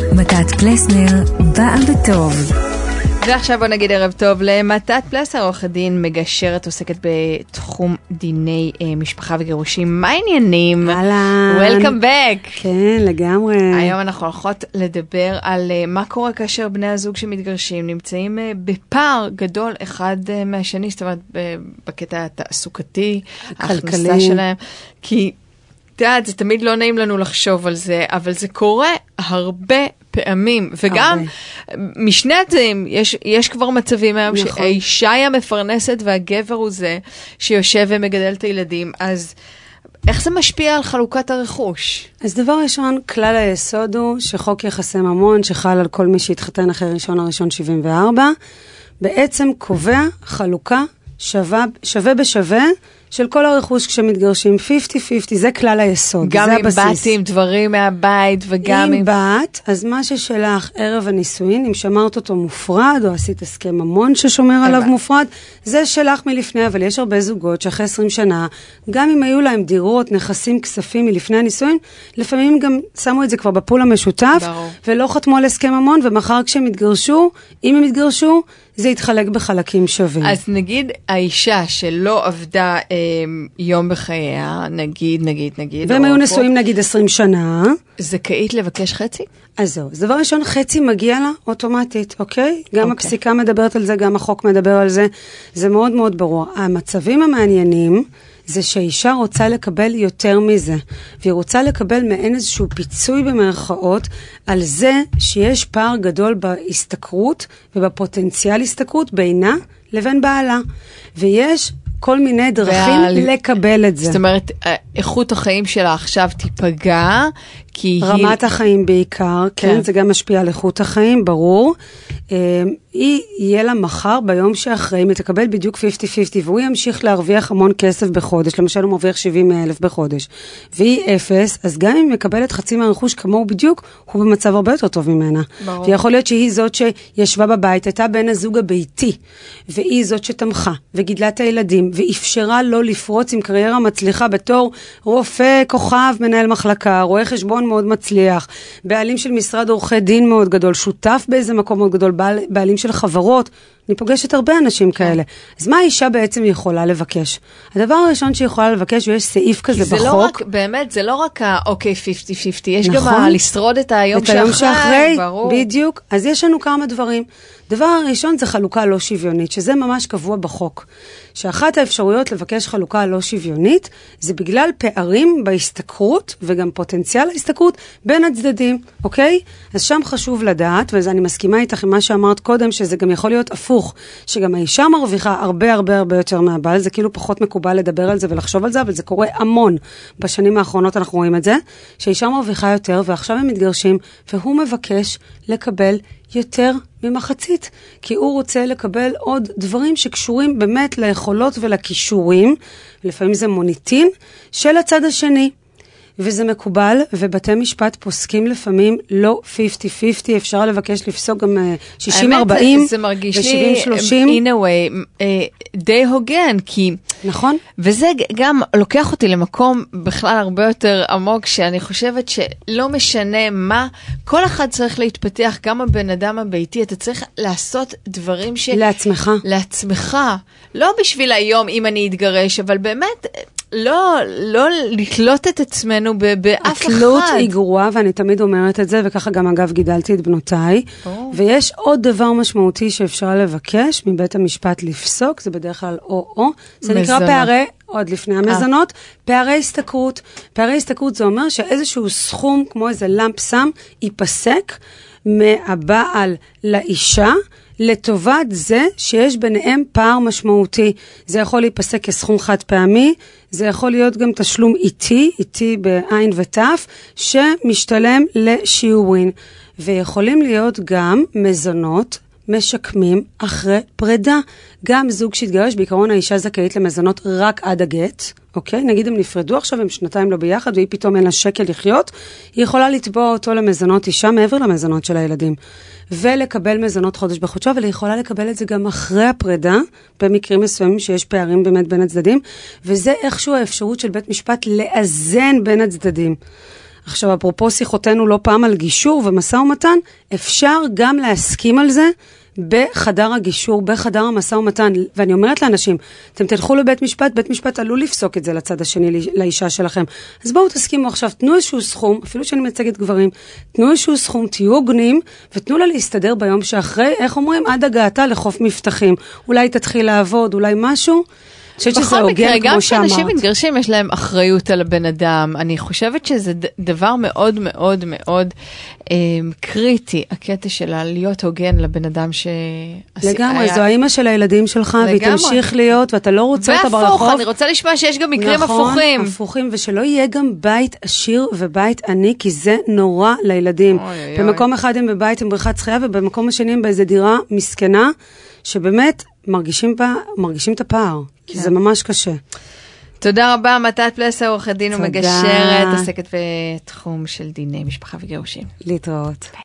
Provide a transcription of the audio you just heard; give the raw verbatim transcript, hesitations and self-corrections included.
מתת פלסנר, באה בטוב. ועכשיו בוא נגיד ערב טוב למתת פלסנר, עורכת דין מגשרת, עוסקת בתחום דיני אה, משפחה וגירושים. מה העניינים? אהלן. Welcome back. כן, לגמרי. היום אנחנו הולכות לדבר על uh, מה קורה כאשר בני הזוג שמתגרשים נמצאים uh, בפער גדול אחד uh, מהשני, זאת אומרת uh, בקטע התעסוקתי, ההכנסה שלהם. כי את יודעת, זה תמיד לא נעים לנו לחשוב על זה, אבל זה קורה הרבה פעמים, וגם משני הצדדים, יש, יש כבר מצבים היום נכון. שהאישה היא המפרנסת והגבר הוא זה שיושב ומגדל את הילדים, אז איך זה משפיע על חלוקת הרכוש? אז דבר ראשון, כלל היסוד הוא שחוק יחסי ממון, שחל על כל מי שהתחתן אחרי ראשון הראשון שבעים וארבע, בעצם קובע חלוקה שווה, שווה בשווה, של כל הרכוש כשמתגרשים חמישים חמישים, זה כלל היסוד, גם זה אם הבסיס. באתי עם דברים מהבית וגם אם... אם... אם בת, אז מה ששלח ערב הנישואין, אם שמרת אותו מופרד, או עשית הסכם ממון ששומר עליו מופרד, זה שלח מלפני, אבל יש הרבה זוגות שאחרי עשרים שנה, גם אם היו להם דירות, נכסים, כספים מלפני הנישואין, לפעמים גם שמו את זה כבר בפול המשותף, ברור. ולא חתמו על הסכם ממון, ומחר כשהם התגרשו, אם הם התגרשו, זה יתחלק בחלקים שווים. אז נגיד האישה שלא עבדה אה, יום בחייה, נגיד, נגיד, נגיד. והם היו נשואים נגיד עשרים שנה. זכאית לבקש חצי? אז זהו. אז דבר ראשון, חצי מגיע לה אוטומטית, אוקיי? גם אוקיי. הפסיקה מדברת על זה, גם החוק מדבר על זה. זה מאוד מאוד ברור. המצבים המעניינים, זה שהאישה רוצה לקבל יותר מזה, והיא רוצה לקבל מעין איזשהו פיצוי במרכאות, על זה שיש פער גדול בהסתכרות ובפוטנציאל הסתכרות בינה לבין בעלה. ויש כל מיני דרכים ועל... לקבל את זה. זאת אומרת, איכות החיים שלה עכשיו תיפגע, כי רמת היא... החיים בעיקר, כן, כן, זה גם משפיע על איכות החיים, ברור. היא יהיה לה מחר ביום שאחרי, היא תקבל בדיוק חמישים חמישים, והוא ימשיך להרוויח המון כסף בחודש, למשל הוא מרוויח שבעים אלף בחודש, והיא אפס, אז גם אם היא מקבלת חצי מהרכוש כמוהו בדיוק, הוא במצב הרבה יותר טוב ממנה. ברור. ויכול להיות שהיא זאת שישבה בבית, הייתה בין הזוג הביתי, והיא זאת שתמכה, וגידלה את הילדים, ואפשרה לו לפרוץ עם קריירה מצליחה בתור רופא, כוכב, מנהל מחלקה, רואה חשבון מאוד מצליח, בעלים של משרד עורכי דין מאוד גדול, שותף באיזה מקום מאוד גדול, בעל, בעלים של חברות, אני פוגשת הרבה אנשים כאלה. אז מה האישה בעצם יכולה לבקש? הדבר הראשון שהיא יכולה לבקש, ויש סעיף כזה בחוק. כי זה לא רק, באמת, זה לא רק האוקיי חמישים חמישים, יש גם לשרוד את היום שאחרי. את היום שאחרי, ברור. בדיוק. אז יש לנו כמה דברים. דבר הראשון זה חלוקה לא שוויונית, שזה ממש קבוע בחוק. שאחת האפשרויות לבקש חלוקה לא שוויונית, זה בגלל פערים בהסתכרות, וגם פוטנציאל ההסתכרות בין הצדדים, אוקיי? אז שם חשוב לדעת, ואני מסכימה איתך עם מה שאמרת קודם, שזה גם יכול להיות הפוך, שגם האישה מרוויחה הרבה הרבה הרבה יותר מהבעל, זה כאילו פחות מקובל לדבר על זה ולחשוב על זה, אבל זה קורה המון. בשנים האחרונות אנחנו רואים את זה, שהאישה מרוויחה יותר, ועכשיו הם מתגרשים, והוא מבקש לקבל יותר ממחצית, כי הוא רוצה לקבל עוד דברים שקשורים באמת ליכולות ולכישורים, לפעמים זה מוניטין, של הצד השני. וזה מקובל, ובתי משפט פוסקים לפעמים לא חמישים חמישים, אפשר לבקש לפסוק גם שישים ארבעים ו-שבעים שלושים. In a way, די הוגן, כי... נכון. וזה גם לוקח אותי למקום בכלל הרבה יותר עמוק, שאני חושבת שלא משנה מה, כל אחד צריך להתפתח, גם הבן אדם הביתי, אתה צריך לעשות דברים ש... לעצמך. לעצמך. לא בשביל היום אם אני אתגרש, אבל באמת... לא, לא לתלות את עצמנו באף אחד. התלות היא גרועה, ואני תמיד אומרת את זה, וככה גם אגב גידלתי את בנותיי. Oh. ויש עוד דבר משמעותי שאפשר לבקש מבית המשפט לפסוק, זה בדרך כלל או-או. זה מזונות. נקרא פערי, עוד לפני המזונות, ah. פערי הסתכרות. פערי הסתכרות זה אומר שאיזשהו סכום, כמו איזה למפ סם, ייפסק מהבעל לאישה, לטובת זה שיש ביניהם פער משמעותי. זה יכול להיפסק כסכום חד פעמי, זה יכול להיות גם תשלום איטי, איטי בעין וטף, שמשתלם לשיעורין. ויכולים להיות גם מזונות משקמים אחרי פרידה. גם זוג שהתגרש, בעיקרון האישה זכאית למזונות רק עד הגט, אוקיי? נגיד הם נפרדו עכשיו, הם שנתיים לא ביחד, והיא פתאום אין לה שקל לחיות, היא יכולה לתבוע אותו למזונות אישה מעבר למזונות של הילדים. ולקבל מזונות חודש בחודשו, אבל היא יכולה לקבל את זה גם אחרי הפרידה, במקרים מסוימים שיש פערים באמת בין הצדדים, וזה איכשהו האפשרות של בית משפט לאזן בין הצדדים. עכשיו, אפרופו שיחותינו לא פעם על גישור ומשא ומתן, אפשר גם להסכים על זה בחדר הגישור, בחדר המשא ומתן. ואני אומרת לאנשים, אתם תלכו לבית משפט, בית משפט עלול לפסוק את זה לצד השני, לאישה שלכם. אז בואו תסכימו עכשיו, תנו איזשהו סכום, אפילו שאני מצגת גברים, תנו איזשהו סכום, תהיו הוגנים, ותנו לה להסתדר ביום שאחרי, איך אומרים, עד הגעתה לחוף מבטחים. אולי תתחיל לעבוד, אולי משהו. בכל מקרה, גם כשאנשים מתגרשים, יש להם אחריות על הבן אדם. אני חושבת שזה דבר מאוד מאוד מאוד אה, קריטי, הקטע שלה, להיות הוגן לבן אדם ש... לגמרי, היה... זו האמא של הילדים שלך, לגמרי. והיא תמשיך להיות, ואתה לא רוצה אותה ברחוב. והפוך, אני רוצה לשמוע שיש גם מקרים נכון, הפוכים. הפוכים, ושלא יהיה גם בית עשיר ובית עני, כי זה נורא לילדים. אוי, במקום אוי. אחד הם בבית עם בריכת שחייה, ובמקום השני הם באיזו דירה מסכנה, שבאמת מרגישים, בה, מרגישים את הפער. כי זה ממש קשה. תודה רבה, מתת פלסר, עורכת דין ומגשרת, עוסקת בתחום של דיני משפחה וגירושים. להתראות.